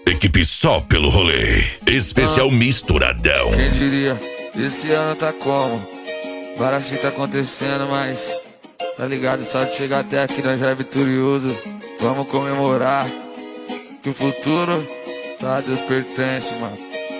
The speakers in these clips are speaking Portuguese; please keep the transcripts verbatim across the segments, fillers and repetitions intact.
Equipe só pelo rolê. Especial ah. Misturadão. Quem diria, esse ano tá como? Várias fitas acontecendo, mas tá ligado, só de chegar até aqui nós já é vitorioso. Vamos comemorar que o futuro tá a Deus pertence, mano.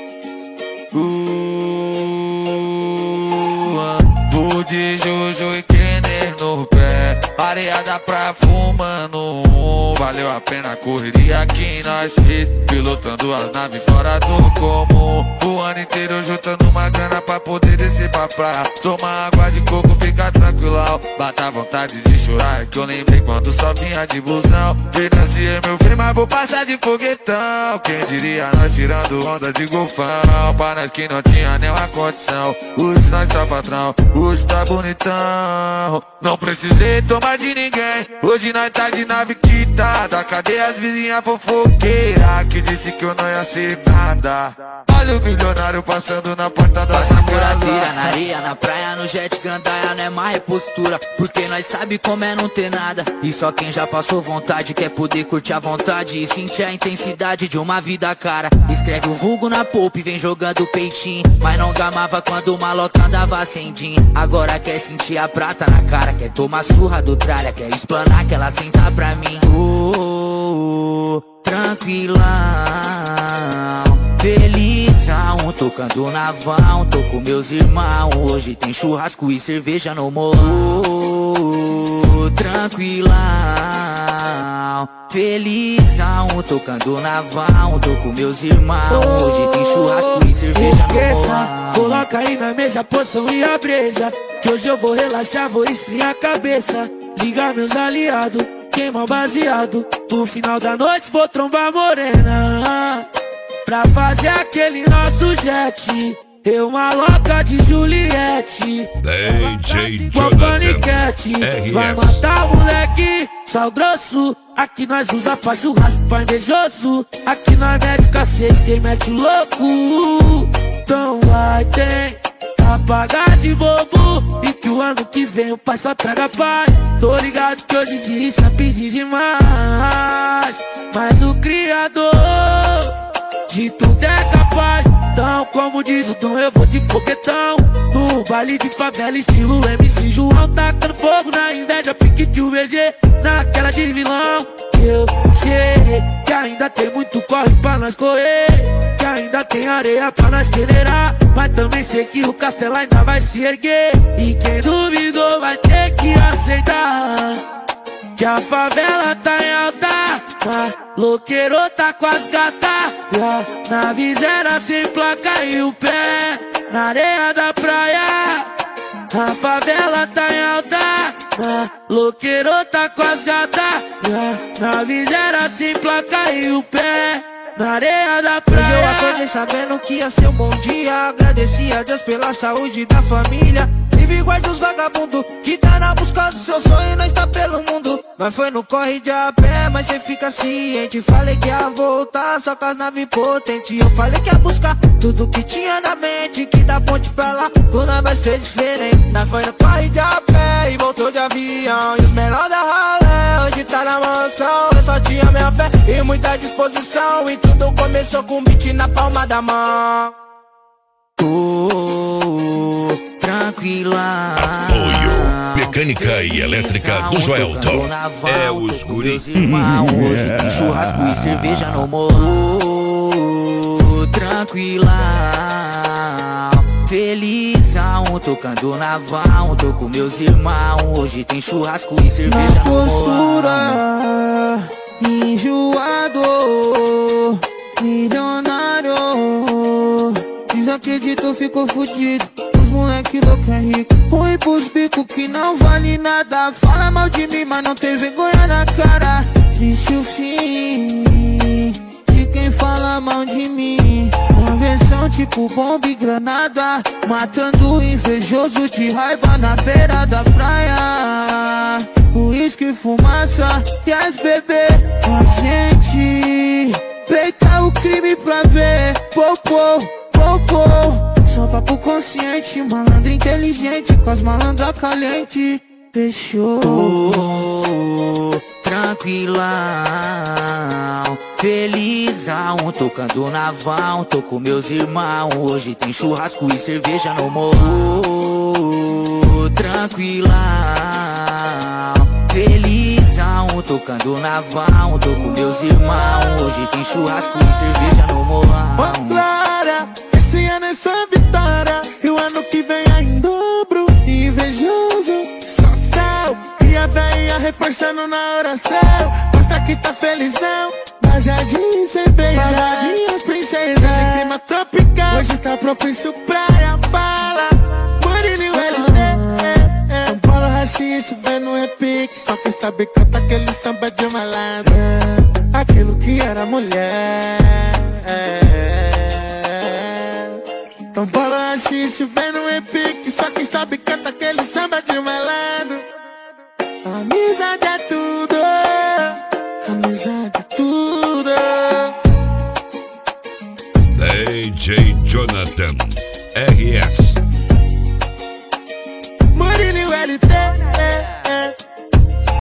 Uh, de Juju e Kenner no pé, areia da praia fumando. Valeu a pena a correria que nós fez, pilotando as naves fora do comum. O ano inteiro juntando uma grana pra poder descer pra praia, tomar água de coco, ficar tranquilão. Bata vontade de chorar, que eu lembrei quando só vinha de busão. Financiei meu bem, mas vou passar de foguetão. Quem diria nós tirando onda de golfão, pra nós que não tinha nenhuma condição. Hoje nós tá patrão, hoje tá bonitão. Não precisei tomar de ninguém, hoje nós tá de nave quitada. Cadê as vizinhas fofoqueiras que disse que eu não ia ser nada? Olha o milionário passando na porta da Passa por azeira, na areia, na praia, no jet, gandaia, não é mais repostura. Porque nós sabe como é não ter nada. E só quem já passou vontade quer poder curtir a vontade e sentir a intensidade de uma vida cara. Escreve o vulgo na polpa e vem jogando peitinho, mas não gamava quando o maloca andava sem din. Agora quer sentir a prata na cara, quer tomar surra do tralha, quer explanar que ela senta pra mim. Oh, tranquilão, felizão, tocando na van, tô com meus irmãos. Hoje tem churrasco e cerveja no morro. Oh, tranquilão, felizão, tocando na van, tô com meus irmãos. Hoje tem churrasco e cerveja no morro. Coloca aí na mesa poção e a breja, que hoje eu vou relaxar, vou esfriar a cabeça. Ligar meus aliados, queimar o baseado. No final da noite vou trombar morena, pra fazer aquele nosso jet. Eu uma louca de Juliette, D J igual paniquete. Vai matar o moleque, sal grosso. Aqui nós usa pra churrasco, pra invejoso. Aqui nós mete cacete, quem mete o louco. Então vai ter apagar de bobo, e que o ano que vem o pai só traga paz. Tô ligado que hoje em dia isso é pedir demais, mas o criador de tudo é capaz. Então, como diz o Tom, eu vou de foguetão no baile de favela, estilo M C João, tacando fogo na inveja, pique de U V G, naquela de vilão. Eu sei que ainda tem muito corre pra nós correr, que ainda tem areia pra nós peneirar, mas também sei que o castelo ainda vai se erguer. E quem duvidou vai ter que aceitar que a favela tá em alta, mas loqueiro tá com as gatas. Na visera sem placa e o pé na areia da praia. A favela tá em alta, mas loqueiro tá com as gatas. Na visera sem placa e o pé na areia da praia. Hoje eu acordei sabendo que ia ser um bom dia. Agradeci a Deus pela saúde da família. Livre guarda os vagabundos que tá na busca do seu sonho e nós tá pelo mundo. Nós foi no corre de a pé, mas cê fica ciente. Falei que ia voltar só com as naves potentes. Eu falei que ia buscar tudo que tinha na mente, que da ponte pra lá, o nós vai ser diferente. Nós foi no corre de a pé e voltou de avião. E os menores da ralé hoje tá na mansão. Eu só tinha minha fé e muita disposição, e tudo começou com um beat na palma da mão. Oh, tranquilão, apoio mecânica e elétrica do Joelton. É os guri. Hoje tem churrasco e cerveja no morro. Tranquilão, felizão, tocando na van, tô com meus irmãos. Hoje tem churrasco e cerveja na no morro. Postura, enjoado, milionário. Desacredito, ficou fudido. Os moleque louco é rico. Ruim pros bico que não vale nada. Fala mal de mim, mas não tem vergonha na cara. Triste o fim de quem fala mal de mim. Uma versão tipo bomba e granada, matando o invejoso de raiva na beira da praia. Uísque, fumaça e as bebê com a gente. Peita o crime pra ver. Popô, popô. Só papo consciente, malandro inteligente, com as malandras caliente. Fechou. Oh, tranquilão, felizão, tocando na van, tô com meus irmãos. Hoje tem churrasco e cerveja no morro. Tranquilão, felizão, tocando na van, tô com meus irmãos. Hoje tem churrasco e cerveja no morrão. Ô Clara, esse ano é só vitória, e o ano que vem é em dobro. Invejoso, só céu, e a véia reforçando na oração. Mostra que tá feliz não, baseadinho em cerveja, baladinhas princesas, em clima tropical. Hoje tá propício praia, fala Murilo L T. São Paulo, rachixe, vem no repique. Só quem sabe canta aquele samba de malandro, aquilo que era mulher. São Paulo, rachixe, vem no repique. Só quem sabe canta aquele samba de malandro. Amizade é tudo, amizade é tudo. D J Jonathan R S Murilo L T.